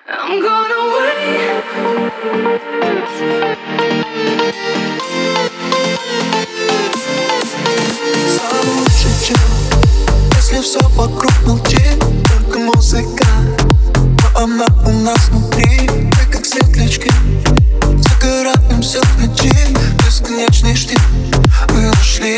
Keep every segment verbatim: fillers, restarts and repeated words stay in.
I'm gonna wait. Самый лучший чем, если все вокруг молчит, только музыка, но она у нас внутри. Мы как светлячки, загораемся в ночи, бесконечный штиль мы нашли.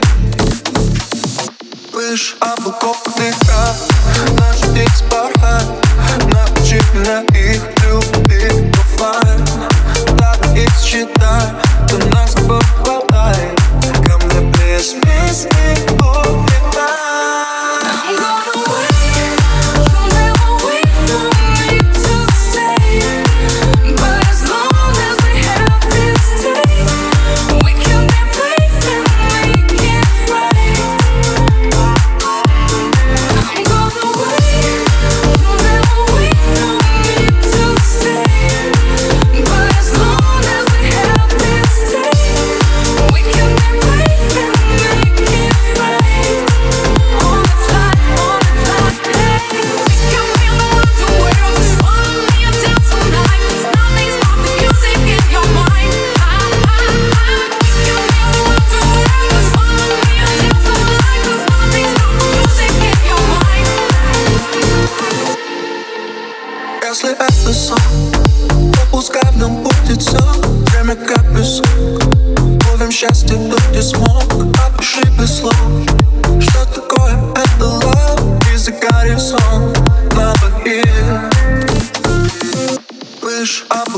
Выше облаков дыха, наши птицы порхают. Научи меня их любить оффлайн. Надо их считать, то нас с тобой хватает. Ко мне без песни улетай. I'm gonna wait. You'll never wait for me to stay. But as long as we have this day, we can be brave and make it right. I'm gonna wait. You'll never wait for me to stay. But as long as we have this day, we can be brave and make it right. On the fly, on the fly, hey. We can feel around the world. Just follow me and dance all night. 'Cause nothing's but the music in your mind. Ah, ah, ah. We can feel around the world. Just follow me and dance all night. 'Cause nothing's but the music in your mind. Если это сон, то пускай в нем будет все. Время как песок, ловим счастье тут, где смог. Опиши без слов, что такое это love. И загорим сон на двоих. Выше облаков